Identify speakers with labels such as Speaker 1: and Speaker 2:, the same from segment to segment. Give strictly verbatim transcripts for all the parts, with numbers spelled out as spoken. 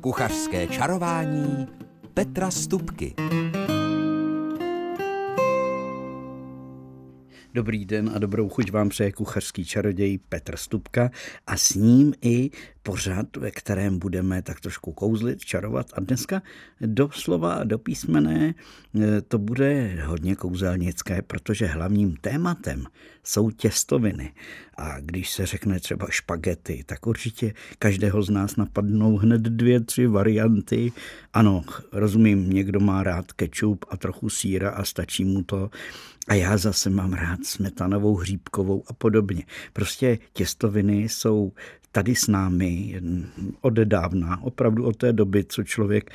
Speaker 1: Kuchařské čarování Petra Stupky.
Speaker 2: Dobrý den a dobrou chuť vám přeje kuchařský čaroděj Petr Stupka a s ním i pořad, ve kterém budeme tak trošku kouzlit, čarovat. A dneska doslova a do písmene to bude hodně kouzelnické, protože hlavním tématem jsou těstoviny. A když se řekne třeba špagety, tak určitě každého z nás napadnou hned dvě, tři varianty. Ano, rozumím, někdo má rád kečup a trochu sýra a stačí mu to. A já zase mám rád smetanovou, hříbkovou a podobně. Prostě těstoviny jsou tady s námi od dávna, opravdu od té doby, co člověk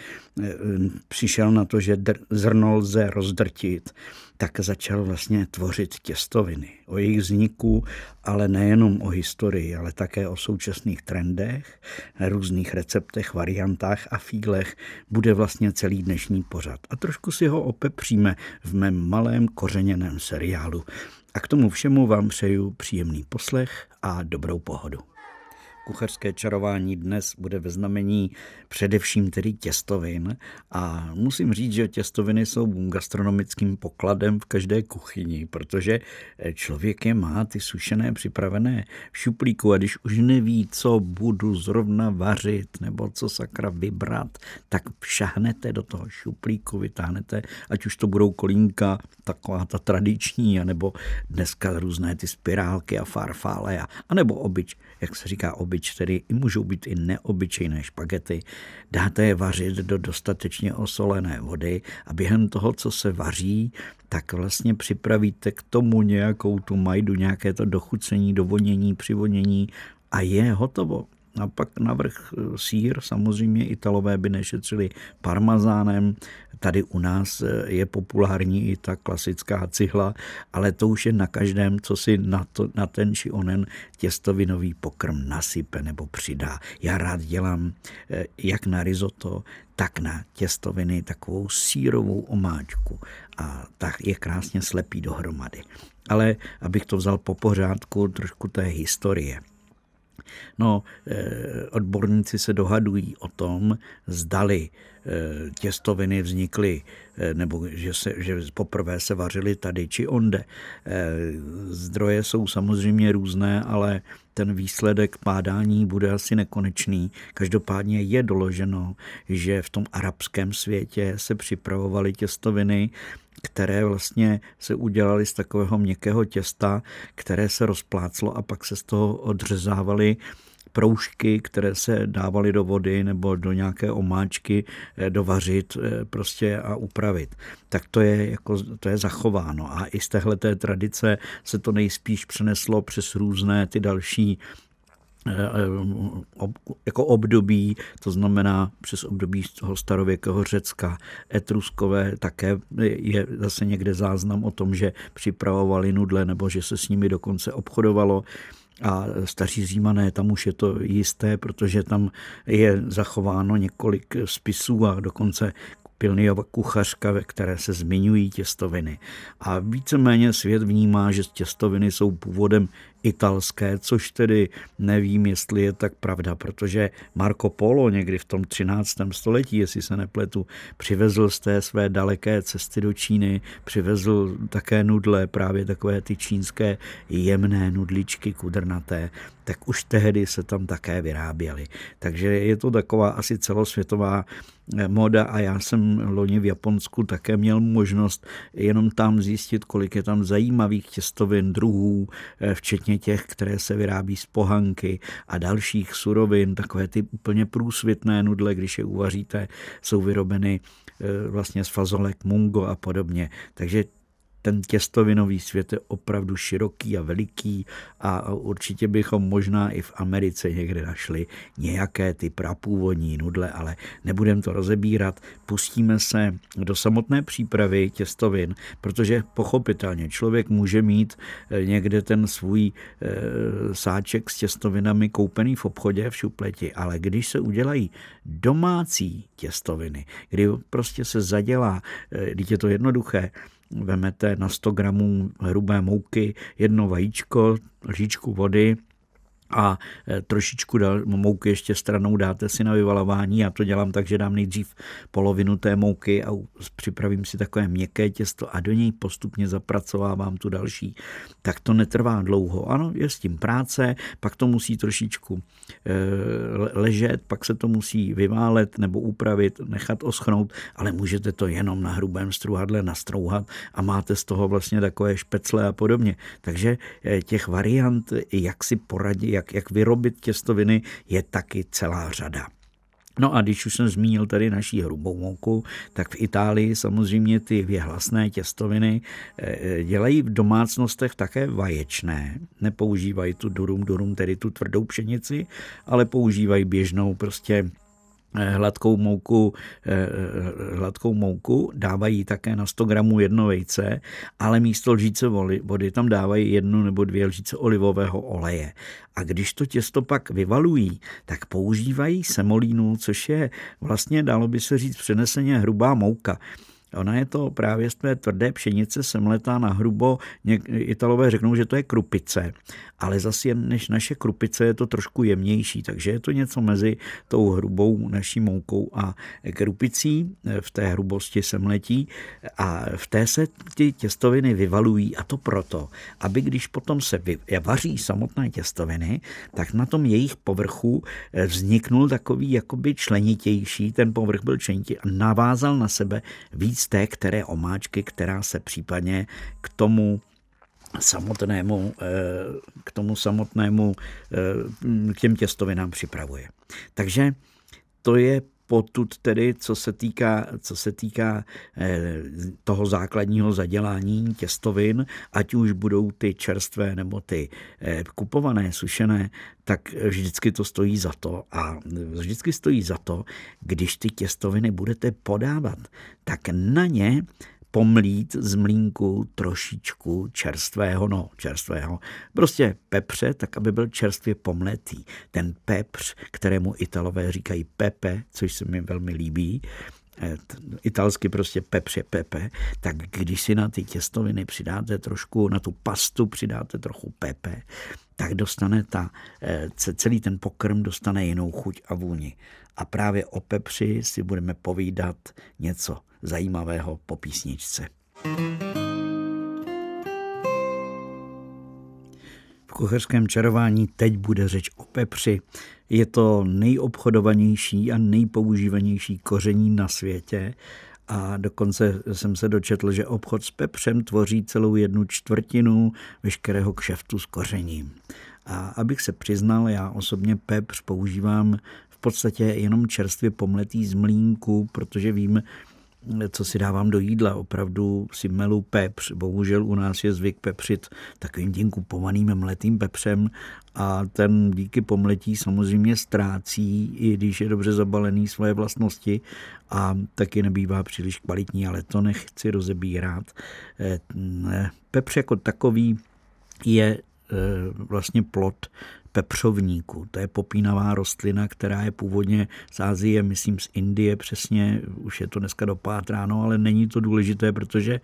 Speaker 2: přišel na to, že zrno lze rozdrtit, tak začal vlastně tvořit těstoviny. O jejich vzniku, ale nejenom o historii, ale také o současných trendech, různých receptech, variantách a fíglech bude vlastně celý dnešní pořad. A trošku si ho opepříme v mém malém kořeněném seriálu. A k tomu všemu vám přeju příjemný poslech a dobrou pohodu. Kuchařské čarování dnes bude ve znamení především tedy těstovin a musím říct, že těstoviny jsou gastronomickým pokladem v každé kuchyni, protože člověk je má ty sušené připravené v šuplíku a když už neví, co budu zrovna vařit nebo co sakra vybrat, tak šahnete do toho šuplíku, vytáhnete, ať už to budou kolínka, taková ta tradiční, anebo dneska různé ty spirálky a farfále, a, anebo obyč, jak se říká obyč, tedy i můžou být i neobyčejné špagety. Dáte je vařit do dostatečně osolené vody a během toho, co se vaří, tak vlastně připravíte k tomu nějakou tu majdu, nějaké to dochucení, dovonění, přivonění a je hotovo. A pak navrch sýr, samozřejmě Italové by nešetřili parmazánem, tady u nás je populární i ta klasická cihla, ale to už je na každém, co si na, to, na ten či onen těstovinový pokrm nasype nebo přidá. Já rád dělám jak na risotto, tak na těstoviny takovou sýrovou omáčku a tak je krásně slepí dohromady. Ale abych to vzal po pořádku, trošku té historie. No, odborníci se dohadují o tom, zdali těstoviny vznikly, nebo že, se, že poprvé se vařily tady či onde. Zdroje jsou samozřejmě různé, ale ten výsledek pádání bude asi nekonečný. Každopádně je doloženo, že v tom arabském světě se připravovaly těstoviny, které vlastně se udělaly z takového měkkého těsta, které se rozpláclo a pak se z toho odřezávaly proužky, které se dávaly do vody nebo do nějaké omáčky dovařit prostě a upravit. Tak to je, jako, to je zachováno a i z téhleté tradice se to nejspíš přeneslo přes různé ty další jako období, to znamená přes období toho starověkého Řecka, etruskové, také je zase někde záznam o tom, že připravovali nudle nebo že se s nimi dokonce obchodovalo. A staří Římané, tam už je to jisté, protože tam je zachováno několik spisů a dokonce Pliniova kuchařka, ve které se zmiňují těstoviny. A víceméně svět vnímá, že těstoviny jsou původem italské, což tedy nevím, jestli je tak pravda, protože Marco Polo někdy v tom třináctém století, jestli se nepletu, přivezl z té své daleké cesty do Číny, přivezl také nudle, právě takové ty čínské jemné nudličky kudrnaté, tak už tehdy se tam také vyráběly. Takže je to taková asi celosvětová moda a já jsem loni v Japonsku také měl možnost jenom tam zjistit, kolik je tam zajímavých těstovin, druhů, včetně těch, které se vyrábí z pohanky a dalších surovin, takové ty úplně průsvitné nudle, když je uvaříte, jsou vyrobeny vlastně z fazolek mungo a podobně. Takže ten těstovinový svět je opravdu široký a veliký a určitě bychom možná i v Americe někde našli nějaké ty prapůvodní nudle, ale nebudeme to rozebírat. Pustíme se do samotné přípravy těstovin, protože pochopitelně člověk může mít někde ten svůj sáček s těstovinami koupený v obchodě, v šupleti, ale když se udělají domácí těstoviny, kdy prostě se zadělá, když je to jednoduché, vemete na sto gramů hrubé mouky jedno vajíčko, lžičku vody, a trošičku mouky ještě stranou dáte si na vyvalování. Já to dělám tak, že dám nejdřív polovinu té mouky a připravím si takové měkké těsto a do něj postupně zapracovávám tu další. Tak to netrvá dlouho. Ano, je s tím práce, pak to musí trošičku ležet, pak se to musí vyválet nebo upravit, nechat oschnout, ale můžete to jenom na hrubém struhadle nastrouhat a máte z toho vlastně takové špecle a podobně. Takže těch variant, jak si poradit, jak, jak vyrobit těstoviny, je taky celá řada. No a když už jsem zmínil tady naší hrubou mouku, tak v Itálii samozřejmě ty věhlasné těstoviny dělají v domácnostech také vaječné. Nepoužívají tu durum durum, tedy tu tvrdou pšenici, ale používají běžnou prostě hladkou mouku, hladkou mouku, dávají také na sto gramů jedno vejce, ale místo lžíce vody tam dávají jednu nebo dvě lžíce olivového oleje. A když to těsto pak vyvalují, tak používají semolínu, což je vlastně, dalo by se říct, přeneseně hrubá mouka. Ona je to právě z té tvrdé pšenice semletá na hrubo. Italové řeknou, že to je krupice, ale zase než naše krupice je to trošku jemnější, takže je to něco mezi tou hrubou naší moukou a krupicí v té hrubosti semletí a v té se ty těstoviny vyvalují a to proto, aby když potom se vaří samotné těstoviny, tak na tom jejich povrchu vzniknul takový jakoby členitější, ten povrch byl členitý a navázal na sebe víc té které omáčky, která se případně k tomu samotnému, k tomu samotnému, k těm těstovinám připravuje. Takže to je potud tedy, co se týká, co se týká toho základního zadělání těstovin, ať už budou ty čerstvé nebo ty kupované, sušené, tak vždycky to stojí za to. A vždycky stojí za to, když ty těstoviny budete podávat, tak na ně pomlít z mlýnku trošičku čerstvého, no čerstvého, prostě pepře, tak aby byl čerstvě pomletý. Ten pepř, kterému Italové říkají pepe, což se mi velmi líbí, italsky prostě pepř je pepe, tak když si na ty těstoviny přidáte trošku, na tu pastu přidáte trochu pepe, tak dostane ta, celý ten pokrm dostane jinou chuť a vůni. A právě o pepři si budeme povídat něco zajímavého po písničce. V kuchařském čarování teď bude řeč o pepři. Je to nejobchodovanější a nejpoužívanější koření na světě a dokonce jsem se dočetl, že obchod s pepřem tvoří celou jednu čtvrtinu veškerého kšeftu s kořením. A abych se přiznal, já osobně pepř používám v podstatě jenom čerstvě pomletý z mlýnku, protože vím, co si dávám do jídla. Opravdu si melu pepř. Bohužel u nás je zvyk pepřit takovým tím kupovaným mletým pepřem a ten díky pomletí samozřejmě ztrácí, i když je dobře zabalený, svoje vlastnosti a taky nebývá příliš kvalitní, ale to nechci rozebírat. Pepř jako takový je vlastně plod pepřovníku. To je popínavá rostlina, která je původně z Asie, myslím z Indie přesně, už je to dneska dopátráno, ale není to důležité, protože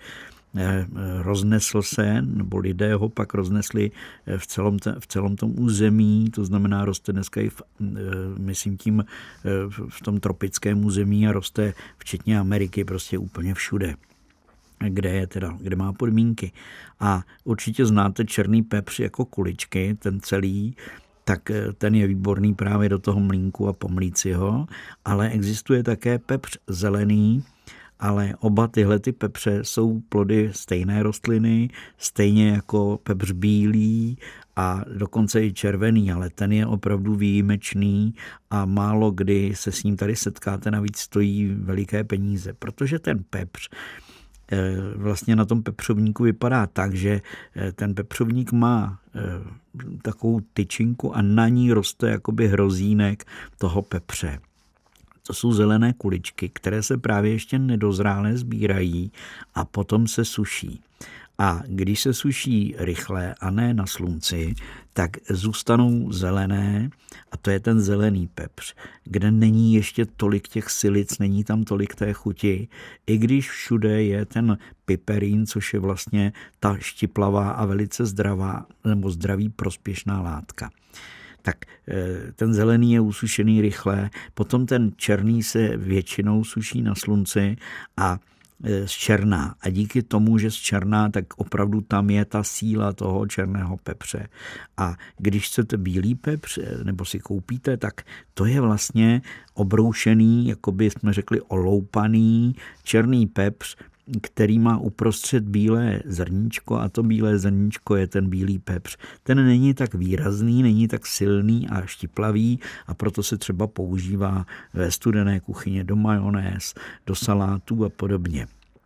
Speaker 2: roznesl se, nebo lidé ho pak roznesli v celom, v celom tom území, to znamená roste dneska i v, myslím tím v tom tropickém území a roste včetně Ameriky prostě úplně všude, kde je teda, kde má podmínky. A určitě znáte černý pepř jako kuličky, ten celý, tak ten je výborný právě do toho mlýnku a pomlít si ho, ale existuje také pepř zelený, ale oba tyhle ty pepře jsou plody stejné rostliny, stejně jako pepř bílý a dokonce i červený, ale ten je opravdu výjimečný a málo kdy se s ním tady setkáte, navíc stojí veliké peníze, protože ten pepř vlastně na tom pepřovníku vypadá tak, že ten pepřovník má takovou tyčinku a na ní roste jakoby hrozínek toho pepře. To jsou zelené kuličky, které se právě ještě nedozrálé sbírají a potom se suší. A když se suší rychle a ne na slunci, tak zůstanou zelené a to je ten zelený pepř, kde není ještě tolik těch silic, není tam tolik té chuti, i když všude je ten piperín, což je vlastně ta štiplavá a velice zdravá nebo zdraví prospěšná látka. tak ten zelený je usušený rychle, potom ten černý se většinou suší na slunci a z černá. A díky tomu, že z černá, tak opravdu tam je ta síla toho černého pepře. A když chcete bílý pepř, nebo si koupíte, tak to je vlastně obroušený, jako by jsme řekli oloupaný černý pepř, který má uprostřed bílé zrníčko a to bílé zrníčko je ten bílý pepř. Ten není tak výrazný, není tak silný a štiplavý a proto se třeba používá ve studené kuchyni do majonéz, do salátů a podobně.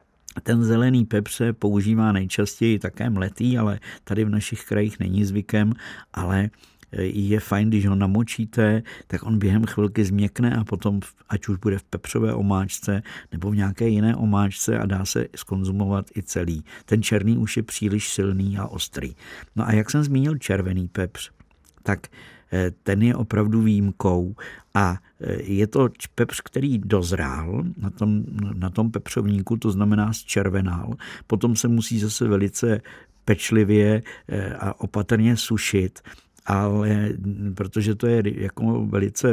Speaker 2: Ten zelený pepř se používá nejčastěji také mletý, ale tady v našich krajích není zvykem, ale je fajn, když ho namočíte, tak on během chvilky změkne a potom, ať už bude v pepřové omáčce nebo v nějaké jiné omáčce a dá se skonzumovat i celý. Ten černý už je příliš silný a ostrý. No a jak jsem zmínil červený pepř, tak ten je opravdu výjimkou a je to pepř, který dozrál na tom, na tom pepřovníku, to znamená zčervenal. Potom se musí zase velice pečlivě a opatrně sušit, ale protože to je jako velice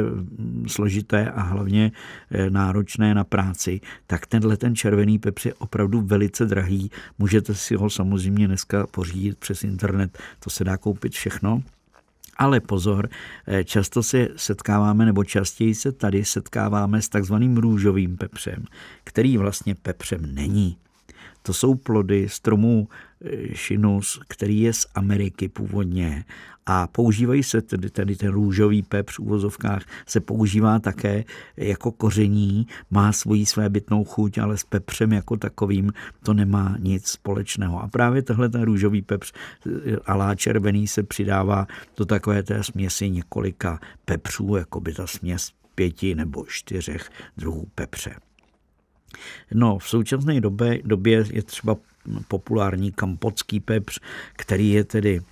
Speaker 2: složité a hlavně náročné na práci, tak tenhle ten červený pepř je opravdu velice drahý. Můžete si ho samozřejmě dneska pořídit přes internet, to se dá koupit všechno. Ale pozor, často se setkáváme, nebo častěji se tady setkáváme s takzvaným růžovým pepřem, který vlastně pepřem není. To jsou plody stromů Chinus, který je z Ameriky původně a používají se tedy, tedy ten růžový pepř v uvozovkách se používá také jako koření, má svoji svébytnou chuť, ale s pepřem jako takovým to nemá nic společného. A právě tahle ten růžový pepř alá červený se přidává do takové té směsi několika pepřů, jako by ta směs pěti nebo čtyřech druhů pepře. No, v současné době, době je třeba populární kampotský pepř, který je tedy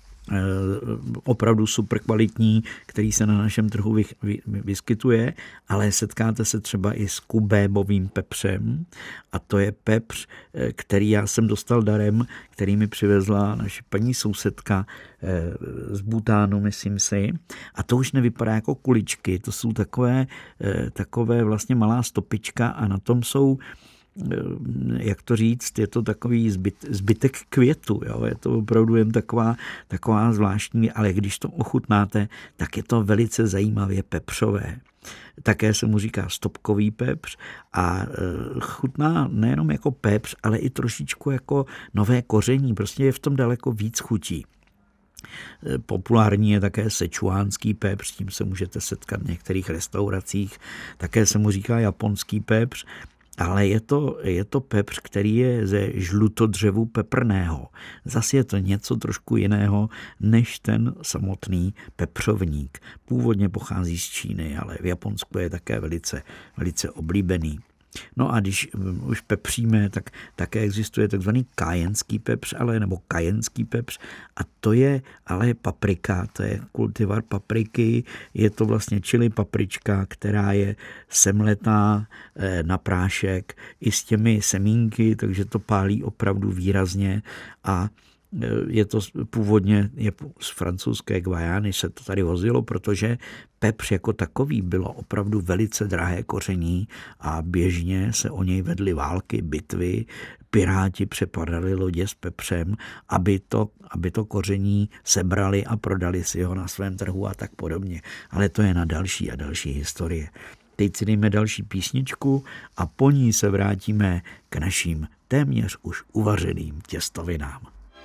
Speaker 2: opravdu super kvalitní, který se na našem trhu vy, vy, vyskytuje, ale setkáte se třeba i s kubébovým pepřem a to je pepř, který já jsem dostal darem, který mi přivezla naše paní sousedka z Bhutánu, myslím si. A to už nevypadá jako kuličky, to jsou takové, takové vlastně malá stopička a na tom jsou, jak to říct, je to takový zbyt, zbytek květu, jo? Je to opravdu jen taková, taková zvláštní, ale když to ochutnáte, tak je to velice zajímavě pepřové. Také se mu říká stopkový pepř a chutná nejenom jako pepř, ale i trošičku jako nové koření, prostě je v tom daleko víc chutí. Populární je také sečuánský pepř, s tím se můžete setkat v některých restauracích, také se mu říká japonský pepř, ale je to, je to pepř, který je ze žlutodřevu peprného. Zase je to něco trošku jiného než ten samotný pepřovník. Původně pochází z Číny, ale v Japonsku je také velice, velice oblíbený. No a když už pepříme, tak také existuje takzvaný kájenský pepř, ale nebo kajenský pepř a to je ale paprika, to je kultivar papriky, je to vlastně chili paprička, která je semletá na prášek i s těmi semínky, takže to pálí opravdu výrazně a je to původně je z francouzské Guajány se to tady vozilo, protože pepř jako takový bylo opravdu velice drahé koření a běžně se o něj vedly války, bitvy, piráti přepadali lodě s pepřem, aby to, aby to koření sebrali a prodali si ho na svém trhu a tak podobně. Ale to je na další a další historie. Teď si dejme další písničku a po ní se vrátíme k našim téměř už uvařeným těstovinám.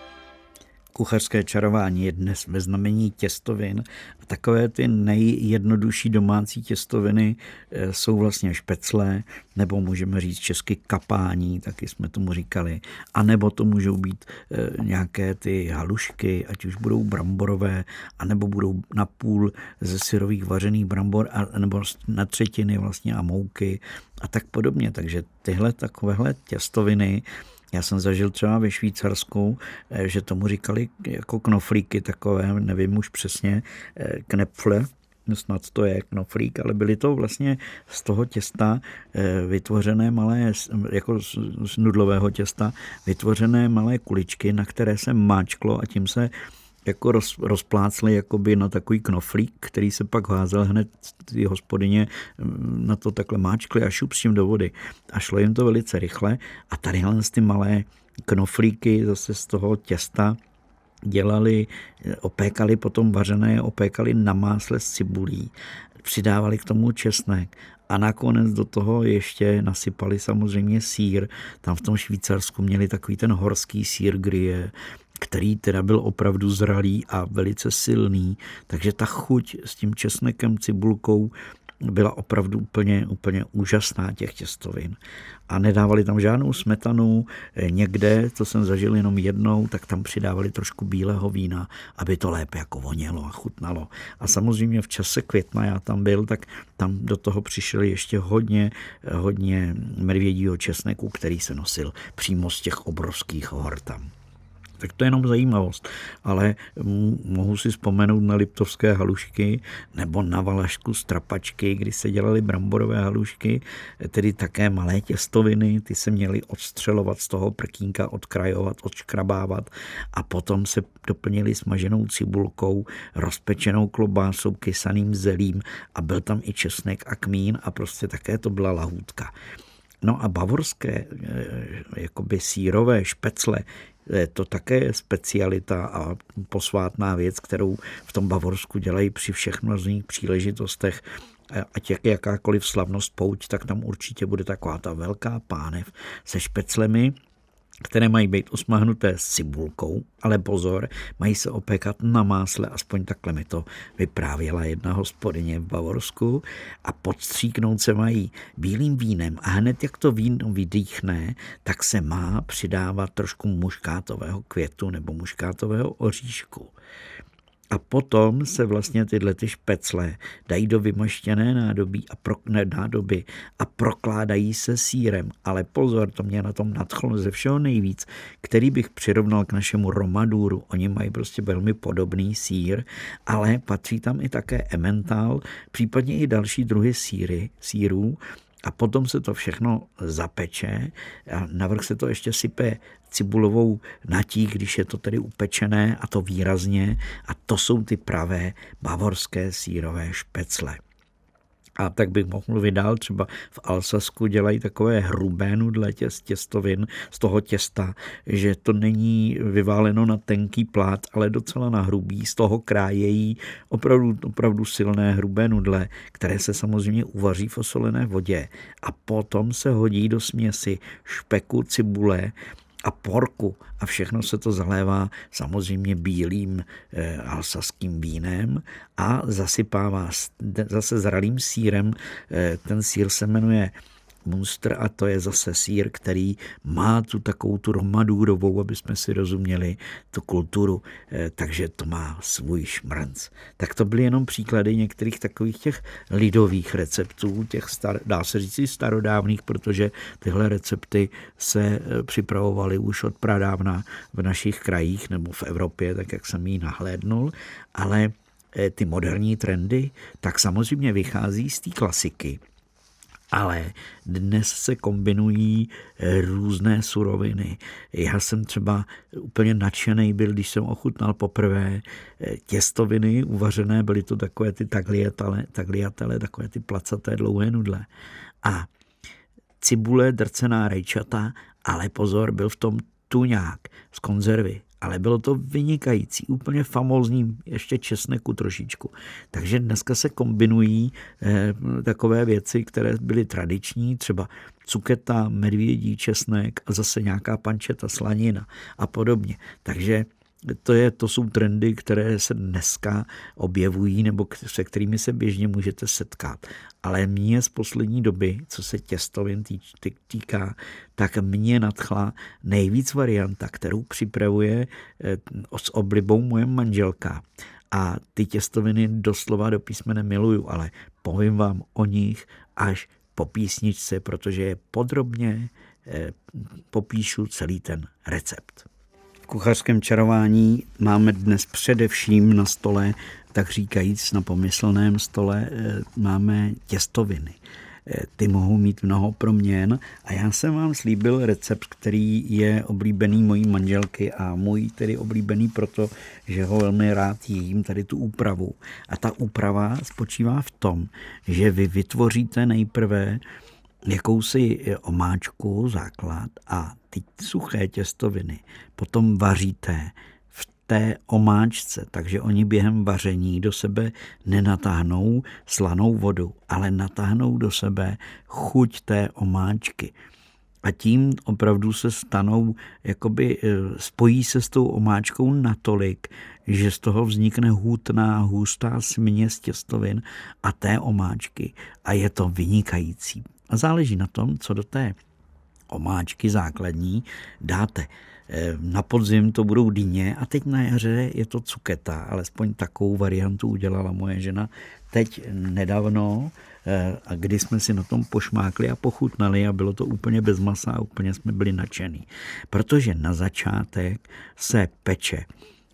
Speaker 2: Kuchařské čarování je dnes ve znamení těstovin. Takové ty nejjednodušší domácí těstoviny jsou vlastně špeclé, nebo můžeme říct česky kapání, taky jsme tomu říkali, a nebo to můžou být nějaké ty halušky, ať už budou bramborové, anebo budou napůl ze syrových vařených brambor, a, nebo na třetiny vlastně a mouky a tak podobně. Takže tyhle takovéhle těstoviny já jsem zažil třeba ve Švýcarsku, že tomu říkali jako knoflíky takové, nevím už přesně, knepfle, snad to je knoflík, ale byly to vlastně z toho těsta vytvořené malé, jako z nudlového těsta, vytvořené malé kuličky, na které se máčklo a tím se jako roz, rozplácli jakoby na takový knoflík, který se pak házel hned ty hospodyně na to takhle máčkli a šup s tím do vody. A šlo jim to velice rychle a tadyhle ty malé knoflíky zase z toho těsta dělali, opékali potom vařené, opékali na másle s cibulí, přidávali k tomu česnek a nakonec do toho ještě nasypali samozřejmě sýr. Tam v tom Švýcarsku měli takový ten horský sýr Gruyère, který teda byl opravdu zralý a velice silný, takže ta chuť s tím česnekem, cibulkou byla opravdu úplně, úplně úžasná těch těstovin. A nedávali tam žádnou smetanu, někde, to jsem zažil jenom jednou, tak tam přidávali trošku bílého vína, aby to lépe jako vonělo a chutnalo. A samozřejmě v čase května já tam byl, tak tam do toho přišli ještě hodně, hodně medvědího česneku, který se nosil přímo z těch obrovských hor tam. Tak to je jenom zajímavost, ale mohu si vzpomenout na liptovské halušky nebo na valašku z trapačky, kdy se dělaly bramborové halušky, tedy také malé těstoviny, ty se měly odstřelovat z toho prkínka, odkrajovat, odškrabávat a potom se doplnili smaženou cibulkou, rozpečenou klobásou, kysaným zelím a byl tam i česnek a kmín a prostě také to byla lahůdka. No a bavorské jakoby sýrové špecle, to také je specialita a posvátná věc, kterou v tom Bavorsku dělají při všech možných příležitostech. Ať jak jakákoliv slavnost pouť, tak tam určitě bude taková ta velká pánev se špeclemi, které mají být osmahnuté s cibulkou, ale pozor, mají se opékat na másle, aspoň takhle mi to vyprávěla jedna hospodyně v Bavorsku, a podstříknout se mají bílým vínem a hned jak to víno vydýchne, tak se má přidávat trošku muškátového květu nebo muškátového oříšku. A potom se vlastně tyhle ty špecle dají do vymaštěné nádobí a pro, ne, nádoby a prokládají se sýrem. Ale pozor, to mě na tom nadchlo ze všeho nejvíc, který bych přirovnal k našemu romaduru. Oni mají prostě velmi podobný sýr, ale patří tam i také emmental, případně i další druhy sýry, sýrů. A potom se to všechno zapeče a navrch se to ještě sype cibulovou natí, když je to tedy upečené, a to výrazně. A to jsou ty pravé bavorské sýrové špecle. A tak bych mohl mluvit dál, třeba v Alsasku dělají takové hrubé nudle z těstovin, z toho těsta, že to není vyváleno na tenký plát, ale docela na hrubý, z toho krájejí opravdu, opravdu silné hrubé nudle, které se samozřejmě uvaří v osolené vodě a potom se hodí do směsi špeku, cibule a porku a všechno se to zalévá samozřejmě bílým e, alsaským vínem a zasypává zase zralým sýrem. E, ten sýr se jmenuje Munster a to je zase sýr, který má tu takovou tu romadurovou, aby jsme si rozuměli, tu kulturu, e, takže to má svůj šmrnc. Tak to byly jenom příklady některých takových těch lidových receptů, těch star, dá se říct starodávných, protože tyhle recepty se připravovaly už od pradávna v našich krajích nebo v Evropě, tak jak jsem jí nahlédnul, ale ty moderní trendy tak samozřejmě vychází z té klasiky. Ale dnes se kombinují různé suroviny. Já jsem třeba úplně nadšený byl, když jsem ochutnal poprvé těstoviny uvařené, byly to takové ty tagliatelle, tagliatelle takové ty placaté dlouhé nudle. A cibule, drcená rajčata, ale pozor, byl v tom tuňák z konzervy. Ale bylo to vynikající, úplně famózní, ještě česneku trošičku. Takže dneska se kombinují eh, takové věci, které byly tradiční, třeba cuketa, medvědí česnek a zase nějaká pančeta, slanina a podobně. Takže to, je, to jsou trendy, které se dneska objevují nebo se kterými se běžně můžete setkat. Ale mě z poslední doby, co se těstovin týká, tak mě nadchla nejvíc varianta, kterou připravuje s oblibou moje manželka. A ty těstoviny doslova do písmene miluju, ale povím vám o nich až po písničce, protože je podrobně popíšu celý ten recept. V kuchařském čarování máme dnes především na stole, tak říkajíc na pomyslném stole, máme těstoviny. ty mohou mít mnoho proměn a já jsem vám slíbil recept, který je oblíbený mojí manželky a můj tedy oblíbený proto, že ho velmi rád jím, tady tu úpravu. A ta úprava spočívá v tom, že vy vytvoříte nejprve jakousi omáčku, základ a ty suché těstoviny potom vaříte v té omáčce, takže oni během vaření do sebe nenatáhnou slanou vodu, ale natáhnou do sebe chuť té omáčky. A tím opravdu se stanou, jakoby spojí se s tou omáčkou natolik, že z toho vznikne hutná, hustá směs těstovin a té omáčky a je to vynikající. A záleží na tom, co do té omáčky základní dáte. Na podzim to budou dýně a teď na jaře je to cuketa, alespoň takovou variantu udělala moje žena teď nedávno, a kdy jsme si na tom pošmákli a pochutnali a bylo to úplně bez masa a úplně jsme byli nadšení. Protože na začátek se peče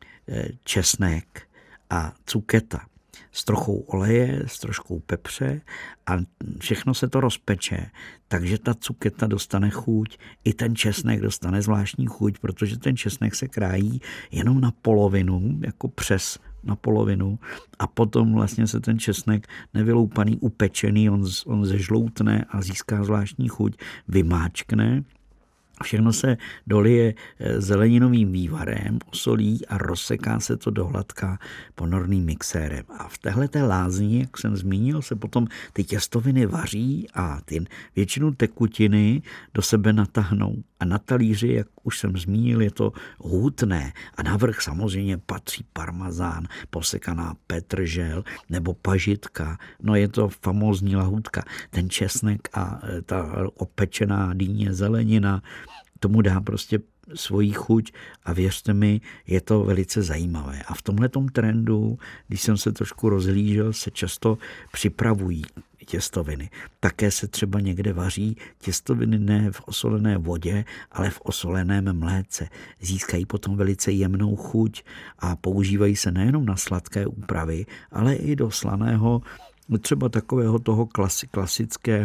Speaker 2: česnek a cuketa s trochou oleje, s troškou pepře a všechno se to rozpeče, takže ta cuketa dostane chuť, i ten česnek dostane zvláštní chuť, protože ten česnek se krájí jenom na polovinu, jako přes na polovinu a potom vlastně se ten česnek nevyloupaný, upečený, on, on zežloutne a získá zvláštní chuť, vymáčkne. Všechno se dolije zeleninovým vývarem, osolí a rozseká se to do hladka ponorným mixérem. A v téhleté lázni, jak jsem zmínil, se potom ty těstoviny vaří a ty většinu tekutiny do sebe natáhnou. A na talíři, jak už jsem zmínil, je to hutné. A navrch samozřejmě patří parmazán, posekaná petržel nebo pažitka. No je to famózní lahůdka. Ten česnek a ta opečená dýně zelenina, tomu dá prostě svoji chuť a věřte mi, je to velice zajímavé. A v tomhletom trendu, když jsem se trošku rozhlížel, se často připravují těstoviny. Také se třeba někde vaří těstoviny ne v osolené vodě, ale v osoleném mléce. Získají potom velice jemnou chuť a používají se nejenom na sladké úpravy, ale i do slaného, třeba takového toho klasi, klasické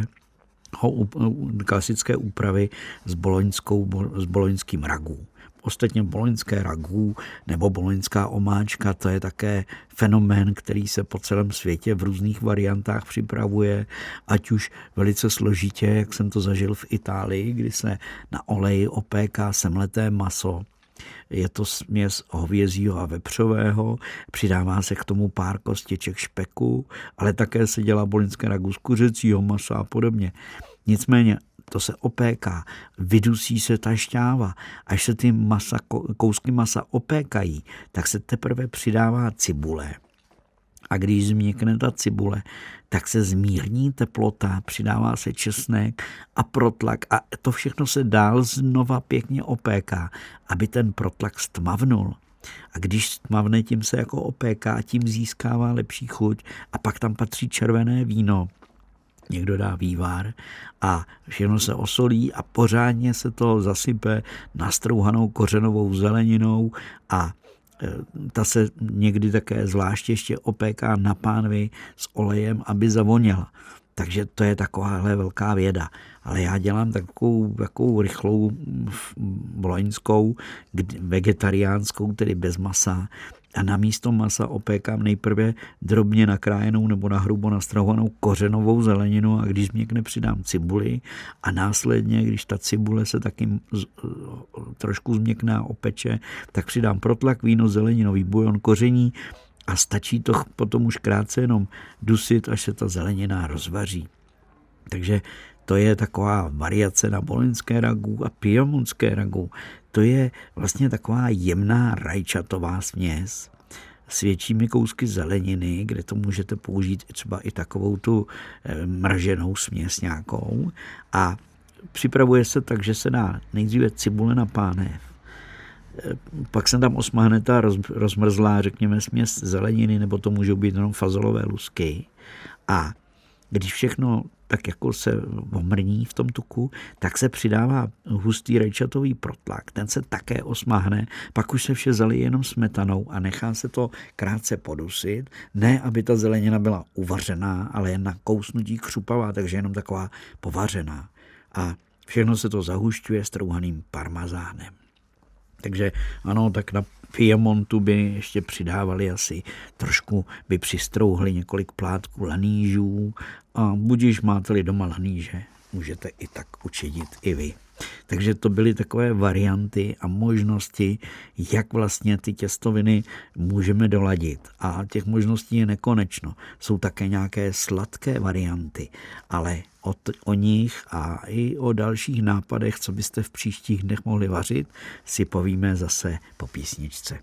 Speaker 2: klasické úpravy s, boloňskou, s boloňským ragú. Ostatně boloňské ragú nebo boloňská omáčka, to je také fenomén, který se po celém světě v různých variantách připravuje, ať už velice složitě, jak jsem to zažil v Itálii, kdy se na oleji opéká semleté maso. Je to směs hovězího a vepřového, přidává se k tomu pár kostiček špeku, ale také se dělá boloňské ragu z kuřecího masa a podobně. Nicméně to se opéká, vydusí se ta šťáva, až se ty masa, kousky masa opékají, tak se teprve přidává cibule. A když změkne ta cibule, tak se zmírní teplota, přidává se česnek a protlak a to všechno se dál znova pěkně opéká, aby ten protlak stmavnul. A když stmavne, tím se jako opéká, tím získává lepší chuť a pak tam patří červené víno. Někdo dá vývar a všechno se osolí a pořádně se to zasype nastrouhanou kořenovou zeleninou a ta se někdy také zvláště ještě opéká na pánvi s olejem, aby zavoněla. Takže to je takováhle velká věda. Ale já dělám takovou, takovou rychlou boloňskou, vegetariánskou, tedy bez masa. A na místo masa opékám nejprve drobně nakrájenou nebo nahrubo nastrahovanou kořenovou zeleninu a když změkne, přidám cibuli a následně, když ta cibule se taky trošku změkne a opeče, tak přidám protlak, víno, zeleninový bujon, koření a stačí to potom už krátce jenom dusit, až se ta zelenina rozvaří. Takže to je taková variace na boloňské ragu a piemontské ragu. To je vlastně taková jemná rajčatová směs s většími kousky zeleniny, kde to můžete použít třeba i takovou tu mraženou směs nějakou. A připravuje se tak, že se dá nejdříve cibule na pánev. Pak se tam osmáhne ta rozmrzlá, řekněme, směs zeleniny, nebo to můžou být jenom fazolové lusky. A když všechno tak jako se omrní v tom tuku, tak se přidává hustý rajčatový protlak, ten se také osmáhne, pak už se vše zalije jenom smetanou a nechá se to krátce podusit, ne aby ta zelenina byla uvařená, ale jen na kousnutí křupavá, takže jenom taková povařená. A všechno se to zahušťuje strouhaným parmazánem. Takže ano, tak na Piemontu by ještě přidávali asi trošku, by přistrouhli několik plátků lanížů a budiž máte-li doma laníže, můžete i tak učinit i vy. Takže to byly takové varianty a možnosti, jak vlastně ty těstoviny můžeme doladit. A těch možností je nekonečno. Jsou také nějaké sladké varianty, ale o, t- o nich a i o dalších nápadech, co byste v příštích dnech mohli vařit, si povíme zase po písničce.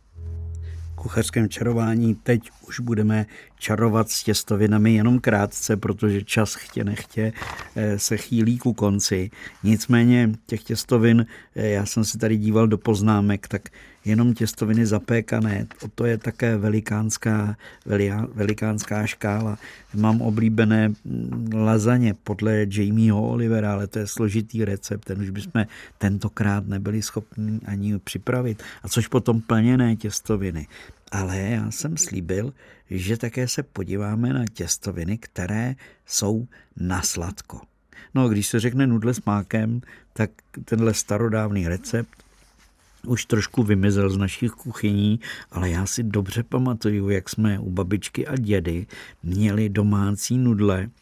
Speaker 2: V kuchařském čarování teď už budeme čarovat s těstovinami jenom krátce, protože čas chtě nechtě se chýlí ku konci. Nicméně těch těstovin, já jsem si tady díval do poznámek, tak jenom těstoviny zapékané, to je také velikánská, velikánská škála. Mám oblíbené lazaně podle Jamieho Olivera, ale to je složitý recept, ten už bychom tentokrát nebyli schopni ani připravit. A což potom plněné těstoviny. Ale já jsem slíbil, že také se podíváme na těstoviny, které jsou na sladko. No, když se řekne nudle s mákem, tak tenhle starodávný recept už trošku vymizel z našich kuchyní, ale já si dobře pamatuju, jak jsme u babičky a dědy měli domácí nudle,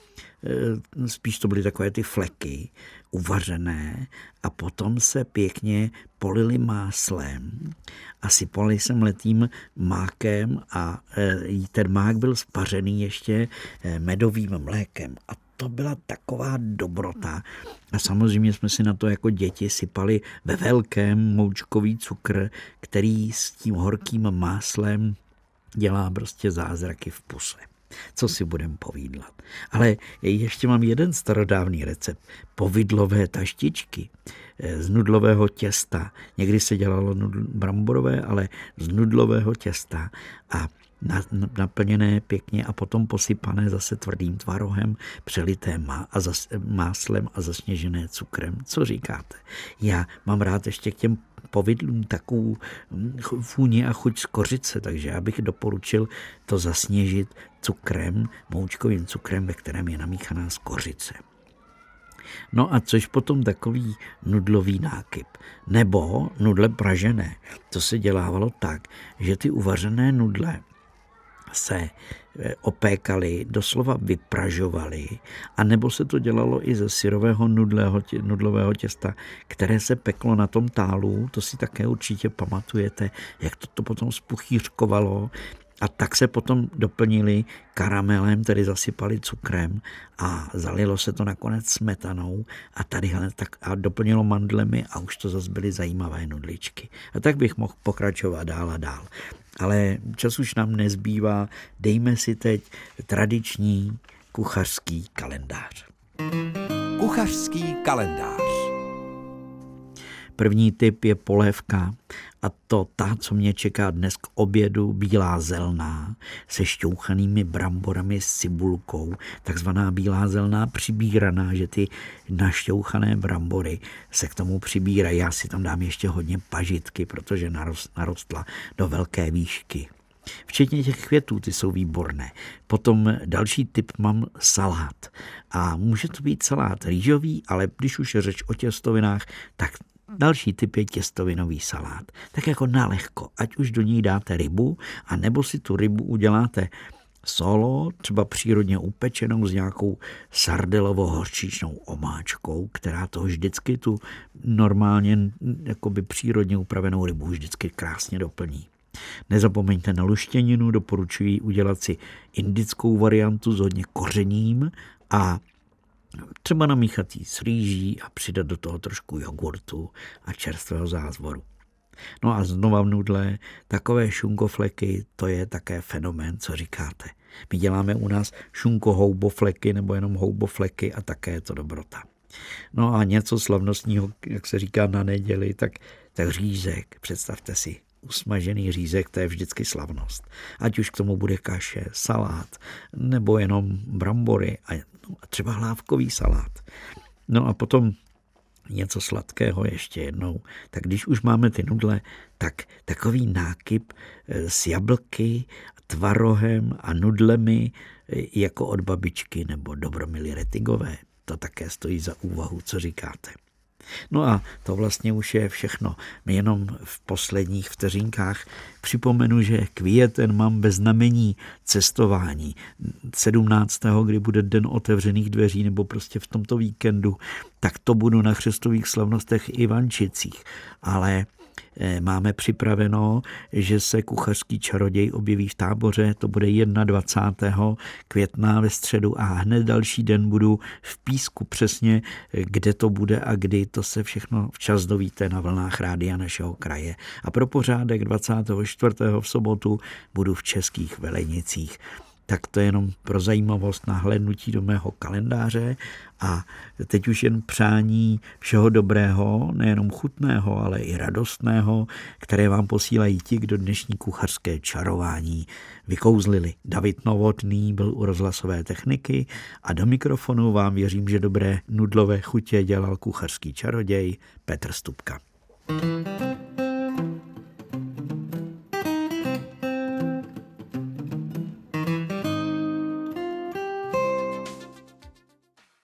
Speaker 2: spíš to byly takové ty fleky, uvařené a potom se pěkně polili máslem a sypali se mletým mákem a ten mák byl spařený ještě medovým mlékem a to byla taková dobrota. A samozřejmě jsme si na to jako děti sypali ve velkém moučkový cukr, který s tím horkým máslem dělá prostě zázraky v puse. Co si budem povídlat. Ale ještě mám jeden starodávný recept. Povidlové taštičky z nudlového těsta. Někdy se dělalo nudl, bramborové, ale z nudlového těsta a naplněné pěkně a potom posypané zase tvrdým tvarohem, přelité má a zas, máslem a zasněžené cukrem. Co říkáte? Já mám rád ještě k těm povidlům takovou vůni a chuť z kořice, takže já bych doporučil to zasněžit cukrem, moučkovým cukrem, ve kterém je namíchaná z kořice. No a což potom takový nudlový nákyp. Nebo nudle pražené. To se dělávalo tak, že ty uvařené nudle se opékaly, doslova vypražovaly, a nebo se to dělalo i ze syrového nudlého, nudlového těsta, které se peklo na tom tálu, to si také určitě pamatujete, jak to, to potom spuchýřkovalo, a tak se potom doplnili karamelem, tedy zasypali cukrem a zalilo se to nakonec smetanou a tady tak a doplnilo mandlemi a už to zase byly zajímavé nudličky. A tak bych mohl pokračovat dál a dál. Ale čas už nám nezbývá, dejme si teď tradiční kuchařský kalendář.
Speaker 1: Kuchařský kalendář.
Speaker 2: První tip je polévka a to ta, co mě čeká dnes k obědu, bílá zelná se šťouchanými bramborami s cibulkou, takzvaná bílá zelná přibíraná, že ty našťouchané brambory se k tomu přibírají. Já si tam dám ještě hodně pažitky, protože narostla do velké výšky. Včetně těch květů, ty jsou výborné. Potom další tip mám salát. A může to být salát rýžový, ale když už je řeč o těstovinách, tak další typ je těstovinový salát. Tak jako nalehko, ať už do ní dáte rybu, a nebo si tu rybu uděláte solo, třeba přírodně upečenou s nějakou sardelovo-hořčičnou omáčkou, která to vždycky tu normálně jakoby přírodně upravenou rybu vždycky krásně doplní. Nezapomeňte na luštěninu, doporučuji udělat si indickou variantu s hodně kořením a třeba namíchat jí s rýží a přidat do toho trošku jogurtu a čerstvého zázvoru. No a znova v nudle, takové šunkofleky, to je také fenomén, co říkáte. My děláme u nás šunko-houbofleky nebo jenom houbofleky a také je to dobrota. No a něco slavnostního, jak se říká na neděli, tak, tak řízek, představte si, usmažený řízek, to je vždycky slavnost. Ať už k tomu bude kaše, salát, nebo jenom brambory a no, třeba hlávkový salát. No a potom něco sladkého ještě jednou. Tak když už máme ty nudle, tak takový nákyp s jablky, tvarohem a nudlemi jako od babičky nebo Dobromily Rettigové. To také stojí za úvahu, co říkáte. No a to vlastně už je všechno. My jenom v posledních vteřinkách připomenu, že květen mám bez znamení cestování. sedmnáctého kdy bude den otevřených dveří, nebo prostě v tomto víkendu, tak to budu na křestových slavnostech i Ivančicích. Ale máme připraveno, že se kuchařský čaroděj objeví v Táboře, to bude dvacátého prvního května ve středu a hned další den budu v Písku přesně, kde to bude a kdy, to se všechno včas dovíte na vlnách rádia našeho kraje. A pro pořádek dvacátého čtvrtého v sobotu budu v Českých Velenicích. Tak to je jenom pro zajímavost nahlédnutí do mého kalendáře a teď už jen přání všeho dobrého, nejenom chutného, ale i radostného, které vám posílají ti, kdo dnešní kuchařské čarování vykouzlili. David Novotný byl u rozhlasové techniky a do mikrofonu vám věřím, že dobré nudlové chutě dělal kuchařský čaroděj Petr Stupka.